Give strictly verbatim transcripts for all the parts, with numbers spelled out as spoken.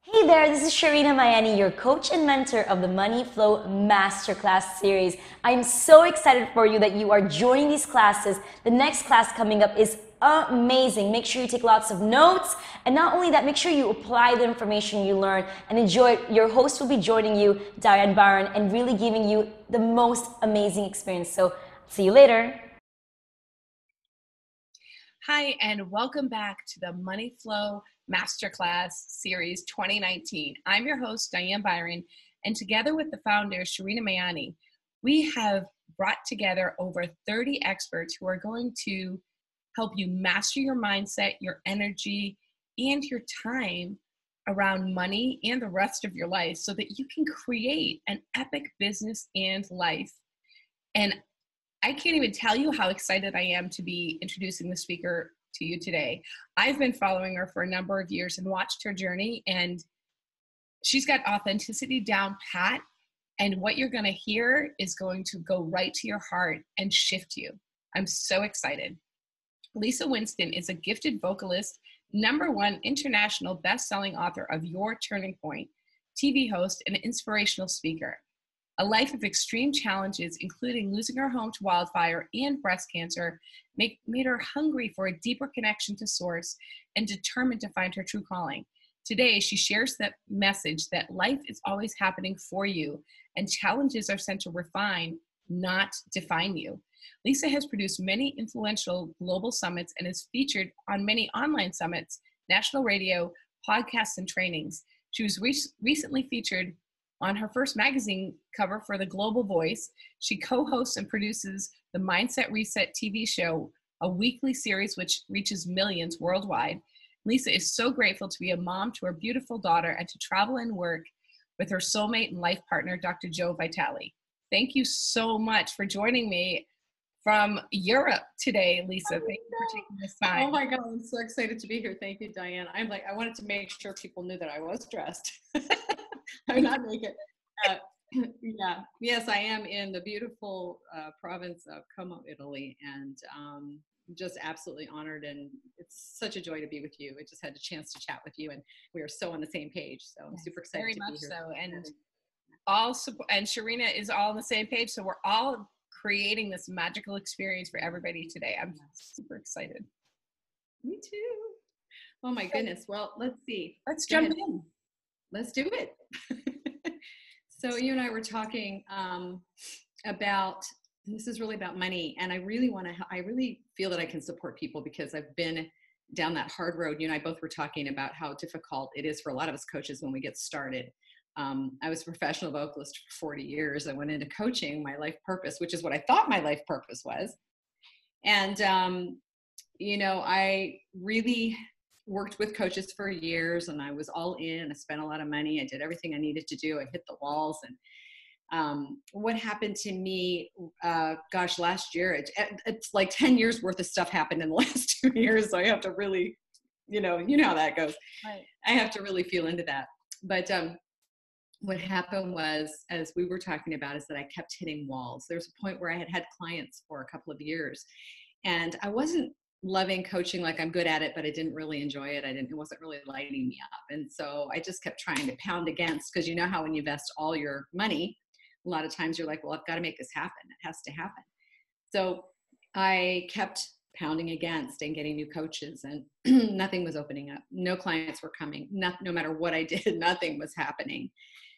Hey there, this is Sharina Mayani, your coach and mentor of the Money Flow Masterclass series. I'm so excited for you that you are joining these classes. The next class coming up is amazing. Make sure you take lots of notes, and not only that, make sure you apply the information you learn and enjoy it. Your host will be joining you, Diane Byron, and really giving you the most amazing experience. So, see you later. Hi, and welcome back to the Money Flow Masterclass Series twenty nineteen. I'm your host, Diane Byron, and together with the founder, Sharina Mayani, we have brought together over thirty experts who are going to help you master your mindset, your energy, and your time around money and the rest of your life so that you can create an epic business and life. And I can't even tell you how excited I am to be introducing the speaker to you today. I've been following her for a number of years and watched her journey, and she's got authenticity down pat. And what you're going to hear is going to go right to your heart and shift you. I'm so excited. Lisa Winston is a gifted vocalist, number one international best-selling author of Your Turning Point, T V host, and inspirational speaker. A life of extreme challenges, including losing her home to wildfire and breast cancer, make, made her hungry for a deeper connection to Source and determined to find her true calling. Today, she shares the message that life is always happening for you and challenges are sent to refine, not define you. Lisa has produced many influential global summits and is featured on many online summits, national radio, podcasts, and trainings. She was re- recently featured on her first magazine cover for the Global Voice. She co-hosts and produces the Mindset Reset T V show, a weekly series which reaches millions worldwide. Lisa is so grateful to be a mom to her beautiful daughter and to travel and work with her soulmate and life partner, Doctor Joe Vitale. Thank you so much for joining me from Europe today, Lisa. Thank you for taking this time. Oh my God, I'm so excited to be here. Thank you, Diane. I'm like, I wanted to make sure people knew that I was dressed. I'm not naked. Uh, yeah, yes, I am in the beautiful uh, province of Como, Italy, and um, just absolutely honored. And it's such a joy to be with you. I just had a chance to chat with you, and we are so on the same page. So I'm super excited Very to much be here. so, and all support, and Sharina is all on the same page. So we're all creating this magical experience for everybody today. I'm super excited. Me too. Oh my goodness. Well, let's see. Let's Go jump ahead. in. Let's do it. So you and I were talking um, about, and this is really about money, and I really want to, I really feel that I can support people because I've been down that hard road. You and I both were talking about how difficult it is for a lot of us coaches when we get started. Um, I was a professional vocalist for forty years. I went into coaching, my life purpose, which is what I thought my life purpose was. And, um, you know, I really worked with coaches for years, and I was all in. I spent a lot of money. I did everything I needed to do. I hit the walls. And um, what happened to me, uh, gosh, last year, it, it's like ten years worth of stuff happened in the last two years. So I have to really, you know, you know how that goes. Right. I have to really feel into that. But um, what happened was, as we were talking about, is that I kept hitting walls. There was a point where I had had clients for a couple of years, and I wasn't loving coaching like I'm good at it, but I didn't really enjoy it. I didn't, it wasn't really lighting me up. And so I just kept trying to pound against, because you know how when you invest all your money, a lot of times you're like, well, I've got to make this happen. It has to happen. So I kept pounding against and getting new coaches, and nothing was opening up. No clients were coming. No, no matter what I did, nothing was happening.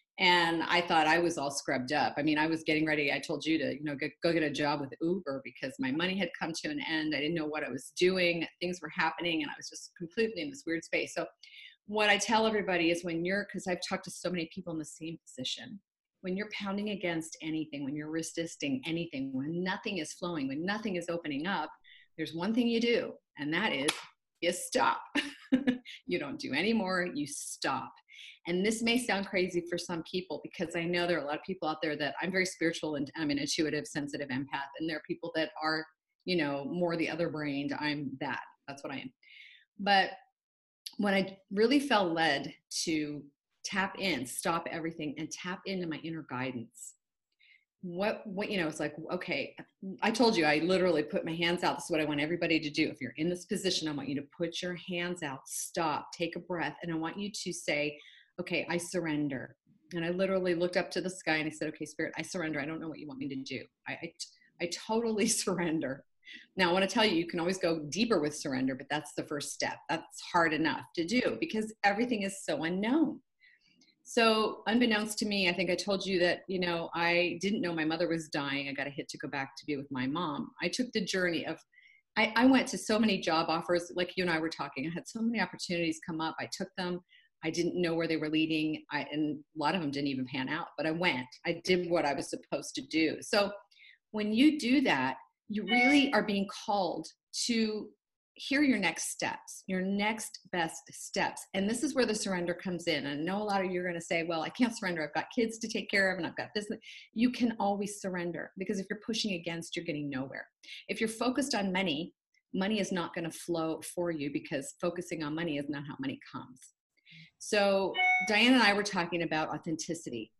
And I thought I was all scrubbed up. I mean, I was getting ready. I told you to, you know, go, go get a job with Uber because my money had come to an end. I didn't know what I was doing. Things were happening, and I was just completely in this weird space. So what I tell everybody is, when you're, because I've talked to so many people in the same position, when you're pounding against anything, when you're resisting anything, when nothing is flowing, when nothing is opening up, there's one thing you do, and that is you stop. You don't do any more, you stop. And this may sound crazy for some people, because I know there are a lot of people out there that, I'm very spiritual and I'm an intuitive, sensitive empath. And there are people that are, you know, more the other brained. I'm that. That's what I am. But when I really felt led to tap in, stop everything, and tap into my inner guidance, what, what, you know, it's like, okay, I told you, I literally put my hands out. This is what I want everybody to do. If you're in this position, I want you to put your hands out, stop, take a breath. And I want you to say, okay, I surrender. And I literally looked up to the sky and I said, okay, Spirit, I surrender. I don't know what you want me to do. I, I, I totally surrender. Now, I want to tell you, you can always go deeper with surrender, but that's the first step. That's hard enough to do because everything is so unknown. So unbeknownst to me, I think I told you that, you know, I didn't know my mother was dying. I got a hit to go back to be with my mom. I took the journey of, I, I went to so many job offers, like you and I were talking. I had so many opportunities come up. I took them. I didn't know where they were leading. I, and a lot of them didn't even pan out, but I went. I did what I was supposed to do. So when you do that, you really are being called to hear your next steps, your next best steps. And this is where the surrender comes in. And I know a lot of you are going to say, well, I can't surrender. I've got kids to take care of and I've got this. You can always surrender because if you're pushing against, you're getting nowhere. If you're focused on money, money is not going to flow for you because focusing on money is not how money comes. So Diane and I were talking about authenticity.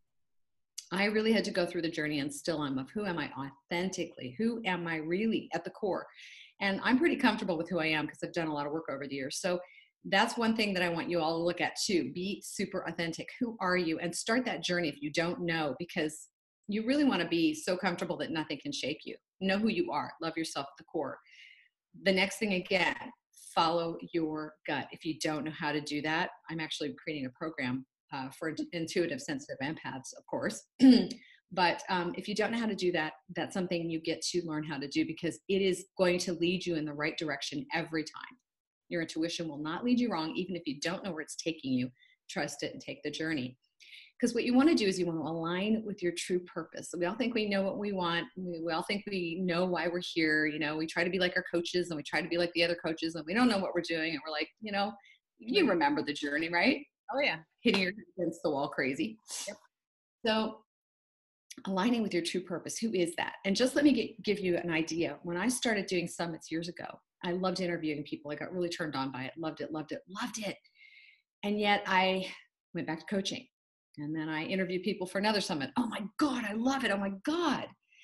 I really had to go through the journey and still am of who am I authentically? Who am I really at the core? And I'm pretty comfortable with who I am because I've done a lot of work over the years. So that's one thing that I want you all to look at too. Be super authentic. Who are you? And start that journey if you don't know, because you really want to be so comfortable that nothing can shake you. Know who you are. Love yourself at the core. The next thing, again, follow your gut. If you don't know how to do that, I'm actually creating a program uh, for intuitive, sensitive empaths, of course. But um, if you don't know how to do that, that's something you get to learn how to do because it is going to lead you in the right direction every time. Your intuition will not lead you wrong, even if you don't know where it's taking you. Trust it and take the journey. Because what you want to do is you want to align with your true purpose. So we all think we know what we want. We, we all think we know why we're here. You know, we try to be like our coaches and we try to be like the other coaches and we don't know what we're doing. And we're like, you know, you remember the journey, right? Oh yeah. Hitting your head against the wall crazy. Yep. So aligning with your true purpose, who is that? And just let me get, give you an idea. When I started doing summits years ago, I loved interviewing people. I got really turned on by it. Loved it, loved it, loved it. And yet I went back to coaching. And then I interviewed people for another summit. Oh my God, I love it. Oh my God.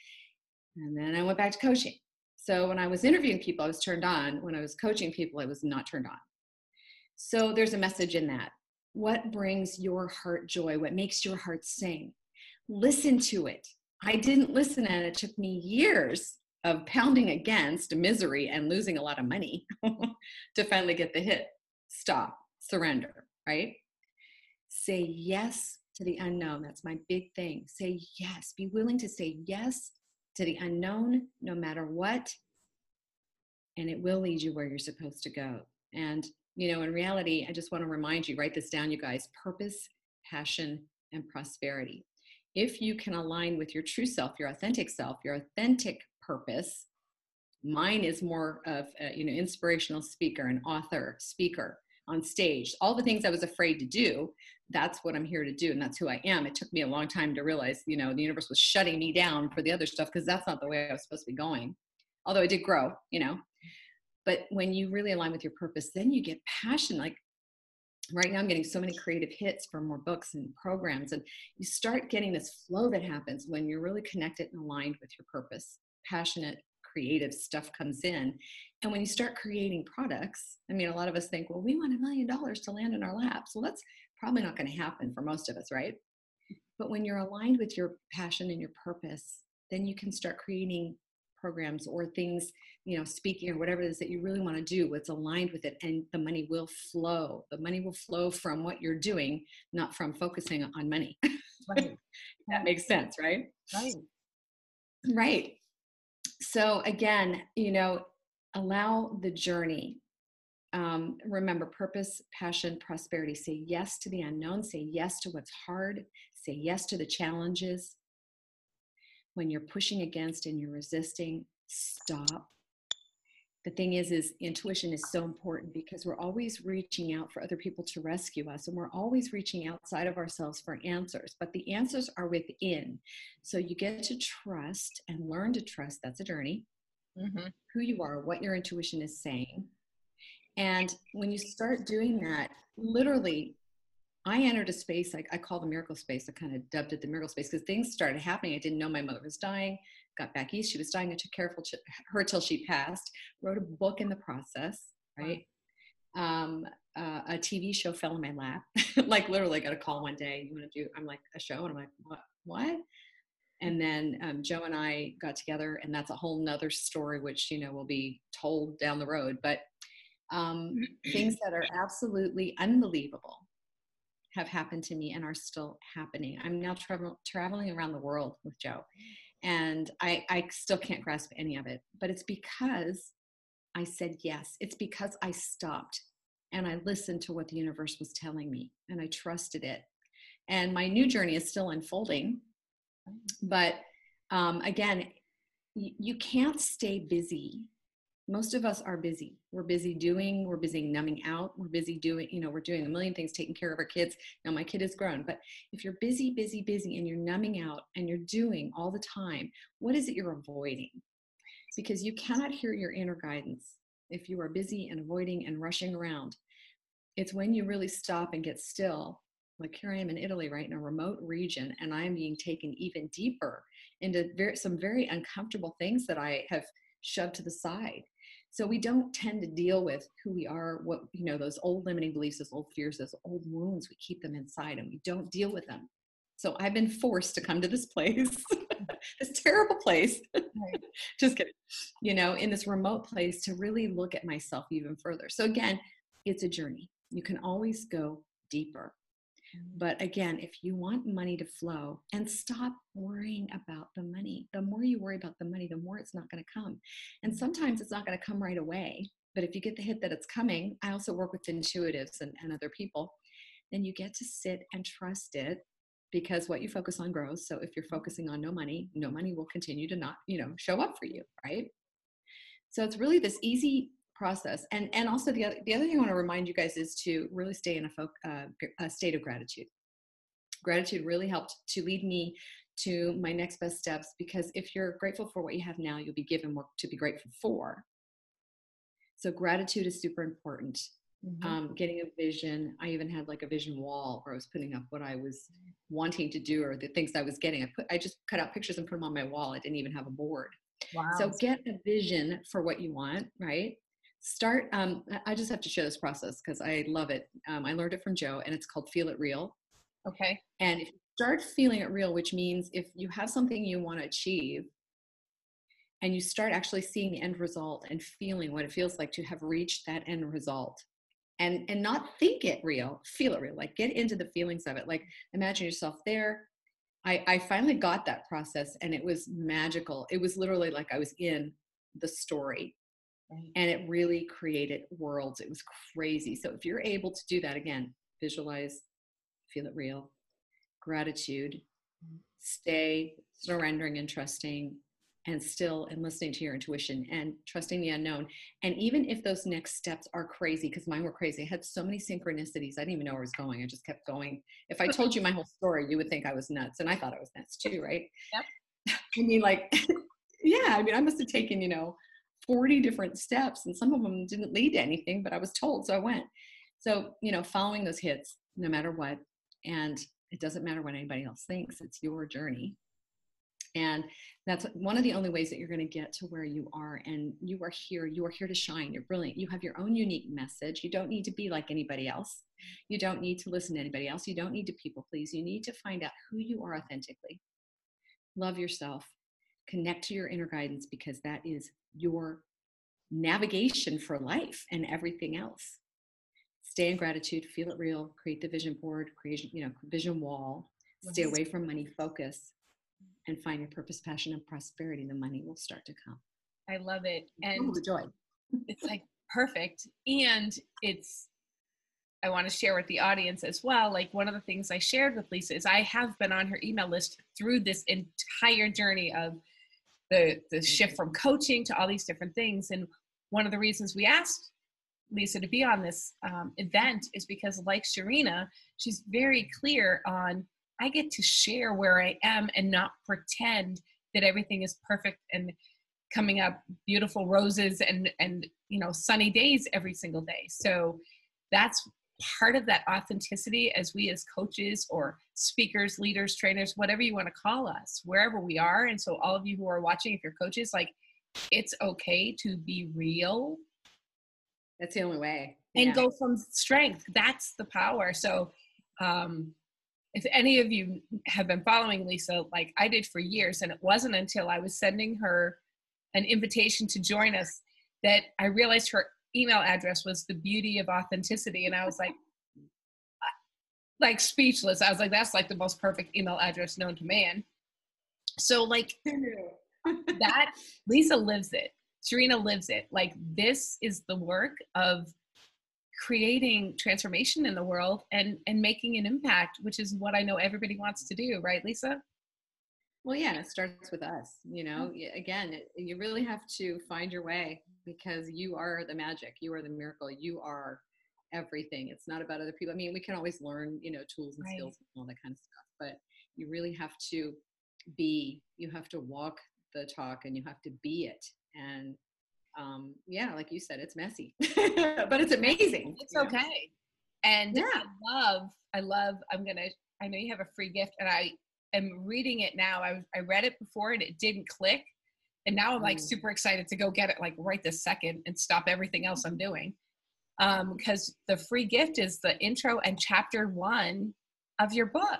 And then I went back to coaching. So when I was interviewing people, I was turned on. When I was coaching people, I was not turned on. So there's a message in that. What brings your heart joy? What makes your heart sing? Listen to it. I didn't listen, and it took me years of pounding against misery and losing a lot of money to finally get the hit. Stop, surrender, right? Say yes to the unknown. That's my big thing. Say yes. Be willing to say yes to the unknown, no matter what, and it will lead you where you're supposed to go. And, you know, in reality, I just want to remind you, write this down, you guys, purpose, passion, and prosperity. If you can align with your true self, your authentic self, your authentic purpose, mine is more of a, you know, inspirational speaker, an author, speaker on stage, all the things I was afraid to do, that's what I'm here to do. And that's who I am. It took me a long time to realize, you know, the universe was shutting me down for the other stuff because that's not the way I was supposed to be going. Although I did grow, you know, but when you really align with your purpose, then you get passion. Like right now I'm getting so many creative hits for more books and programs. And you start getting this flow that happens when you're really connected and aligned with your purpose. Passionate, creative stuff comes in. And when you start creating products, I mean, a lot of us think, well, we want a million dollars to land in our laps. Well, that's probably not going to happen for most of us, right? But when you're aligned with your passion and your purpose, then you can start creating programs or things, you know, speaking or whatever it is that you really want to do, what's aligned with it, and the money will flow. The money will flow from what you're doing, not from focusing on money. Right. That makes sense, right? Right. Right. So again, you know, allow the journey. Um, remember, purpose, passion, prosperity. Say yes to the unknown. Say yes to what's hard. Say yes to the challenges. When you're pushing against and you're resisting, stop. The thing is, is intuition is so important because we're always reaching out for other people to rescue us, and we're always reaching outside of ourselves for answers, but the answers are within. So you get to trust and learn to trust. That's a journey. Mm-hmm. Who you are, what your intuition is saying. And when you start doing that, literally, I entered a space, I, I call the miracle space. I kind of dubbed it the miracle space because things started happening. I didn't know my mother was dying. Got back east. She was dying. I took care of her till she passed. Wrote a book in the process, right? Um, uh, a T V show fell in my lap. Like literally got a call one day. You want to do, I'm like, a show? And I'm like, what, what? And then um, Joe and I got together, and that's a whole nother story, which, you know, will be told down the road. But um, things that are absolutely unbelievable have happened to me and are still happening. I'm now travel, traveling around the world with Joe, and I, I still can't grasp any of it, but it's because I said yes. It's because I stopped and I listened to what the universe was telling me, and I trusted it. And my new journey is still unfolding, but um, again, y- you can't stay busy. Most of us are busy. We're busy doing, we're busy numbing out, we're busy doing, you know, we're doing a million things, taking care of our kids. Now my kid is grown, but if you're busy, busy, busy, and you're numbing out and you're doing all the time, what is it you're avoiding? Because you cannot hear your inner guidance if you are busy and avoiding and rushing around. It's when you really stop and get still. Like here I am in Italy, right, in a remote region, and I'm being taken even deeper into very, some very uncomfortable things that I have shoved to the side. So we don't tend to deal with who we are, what, you know, those old limiting beliefs, those old fears, those old wounds, we keep them inside and we don't deal with them. So I've been forced to come to this place, this terrible place, Right. just kidding, you know, in this remote place to really look at myself even further. So again, it's a journey. You can always go deeper. But again, if you want money to flow, and stop worrying about the money. The more you worry about the money, the more it's not going to come. And sometimes it's not going to come right away. But if you get the hit that it's coming, I also work with intuitives and, and other people, then you get to sit and trust it, because what you focus on grows. So if you're focusing on no money, no money will continue to not, you know, show up for you, right? So it's really this easy process. And and also the other, the other thing I want to remind you guys is to really stay in a, fo- uh, a state of gratitude. Gratitude really helped to lead me to my next best steps, because if you're grateful for what you have now, you'll be given more to be grateful for. So gratitude is super important. Mm-hmm. Um, getting a vision. I even had like a vision wall where I was putting up what I was wanting to do, or the things I was getting. I put, I just cut out pictures and put them on my wall. I didn't even have a board. Wow. So get a vision for what you want, right? Start, um, I just have to share this process because I love it. Um, I learned it from Joe, and it's called Feel It Real. Okay. And if you start feeling it real, which means if you have something you want to achieve and you start actually seeing the end result and feeling what it feels like to have reached that end result, and, and not think it real, feel it real, like get into the feelings of it. Like imagine yourself there. I, I finally got that process, and it was magical. It was literally like I was in the story. Right. And it really created worlds. It was crazy. So if you're able to do that, again, visualize, feel it real, gratitude, stay surrendering and trusting, and still and listening to your intuition and trusting the unknown. And even if those next steps are crazy, because mine were crazy, I had so many synchronicities. I didn't even know where I was going. I just kept going. If I told you my whole story, you would think I was nuts. And I thought I was nuts too, right? Yep. I mean, like, yeah, I mean, I must have taken, you know, forty different steps, and some of them didn't lead to anything, but I was told, so I went. So, you know, following those hits, no matter what, and it doesn't matter what anybody else thinks, it's your journey. And that's one of the only ways that you're going to get to where you are. And you are here, you are here to shine. You're brilliant. You have your own unique message. You don't need to be like anybody else. You don't need to listen to anybody else. You don't need to people please. You need to find out who you are authentically. Love yourself. Connect to your inner guidance, because that is your navigation for life and everything else. Stay in gratitude, feel it real, create the vision board, create, you know, vision wall, stay away from money, focus, and find your purpose, passion, and prosperity. The money will start to come. I love it. And oh, the joy. It's like perfect. And it's, I want to share with the audience as well. Like one of the things I shared with Lisa is I have been on her email list through this entire journey of the, the shift from coaching to all these different things. And one of the reasons we asked Lisa to be on this um, event is because, like Sharina, she's very clear on, I get to share where I am and not pretend that everything is perfect and coming up beautiful roses and, and, you know, sunny days every single day. So that's part of that authenticity as we as coaches or speakers, leaders, trainers, whatever you want to call us, wherever we are. And so all of you who are watching, if you're coaches, like it's okay to be real. That's the only way. and yeah. go from strength. That's the power. So um, if any of you have been following Lisa, like I did for years, and it wasn't until I was sending her an invitation to join us that I realized her email address was the beauty of authenticity. And I was like, like speechless. I was like, that's like the most perfect email address known to man. So like that, Lisa lives it. Sharina lives it. Like this is the work of creating transformation in the world and, and making an impact, which is what I know everybody wants to do. Right, Lisa? Well, yeah, it starts with us, you know, again, it, you really have to find your way because you are the magic. You are the miracle. You are everything. It's not about other people. I mean, we can always learn, you know, tools and Right. skills and all that kind of stuff, but you really have to be, you have to walk the talk and you have to be it. And um, yeah, like you said, it's messy, but it's amazing. It's you know? okay. And Yeah. I love, I love, I'm going to, I know you have a free gift and I am reading it now. I, I read it before and it didn't click. And now I'm like Mm. super excited to go get it like right this second and stop everything else I'm doing. Um, because the free gift is the intro and chapter one of your book.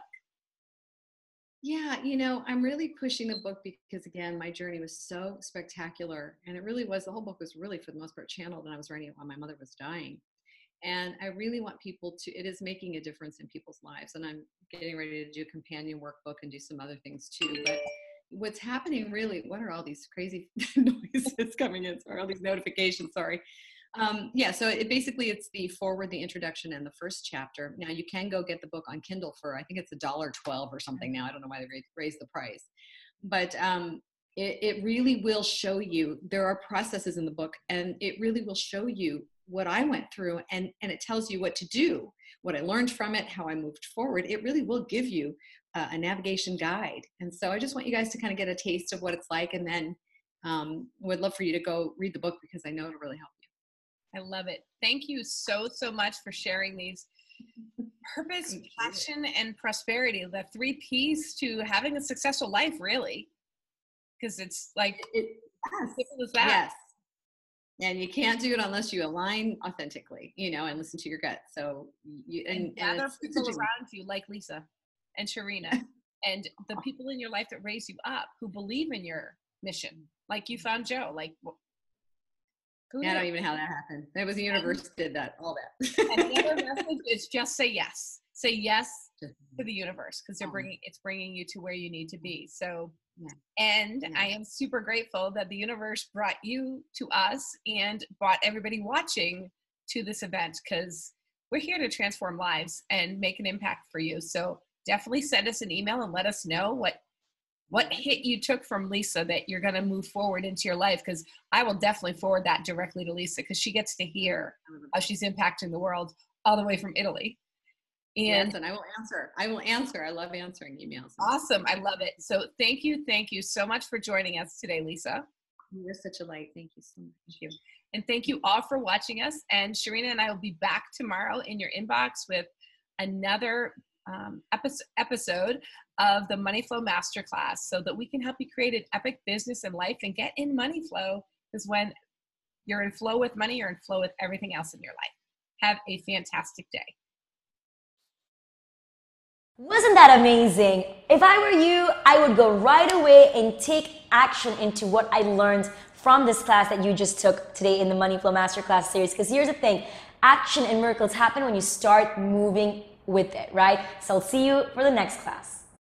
Yeah, you know, I'm really pushing the book because again, my journey was so spectacular and it really was, the whole book was really for the most part channeled and I was writing it while my mother was dying. And I really want people to, it is making a difference in people's lives. And I'm getting ready to do a companion workbook and do some other things too. But what's happening really, what are all these crazy noises coming in? Sorry, all these notifications, sorry. Um, yeah, so it basically it's the forward, the introduction, and the first chapter. Now you can go get the book on Kindle for I think it's a dollar twelve or something now. I don't know why they raised, raised the price, but um, it, it really will show you. There are processes in the book, and it really will show you what I went through, and and it tells you what to do, what I learned from it, how I moved forward. It really will give you uh, a navigation guide. And so I just want you guys to kind of get a taste of what it's like, and then um, would love for you to go read the book because I know it'll really help you. I love it. Thank you so, so much for sharing these purpose, passion, and prosperity, the three P's to having a successful life, really. Because it's like, It, yes. simple as that. Yes. And you can't do it unless you align authentically, you know, and listen to your gut. So you and, And and gather it's, it's people a journey. around you like Lisa and Sharina and the people in your life that raise you up who believe in your mission. Like you found Joe, like who Yeah, I knew? don't even know how that happened. It was the universe did that, all that. And the other message is just say yes. Say yes to the universe because they're bringing it's bringing you to where you need to be. So, Yeah. and Yeah. I am super grateful that the universe brought you to us and brought everybody watching to this event because we're here to transform lives and make an impact for you. So definitely send us an email and let us know what what hit you took from Lisa that you're going to move forward into your life, because I will definitely forward that directly to Lisa because she gets to hear how she's impacting the world all the way from Italy. And Yes, and I will answer. I will answer. I love answering emails. awesome. I love it. So thank you. Thank you so much for joining us today, Lisa. You're such a light. Thank you so much. Thank you. And thank you all for watching us. And Sharina and I will be back tomorrow in your inbox with another um, epi- episode of the Money Flow Masterclass so that we can help you create an epic business and life and get in money flow. Because when you're in flow with money, you're in flow with everything else in your life. Have a fantastic day. Wasn't that amazing? If I were you, I would go right away and take action into what I learned from this class that you just took today in the Money Flow Masterclass series. Because here's the thing, action and miracles happen when you start moving with it, right? So I'll see you for the next class.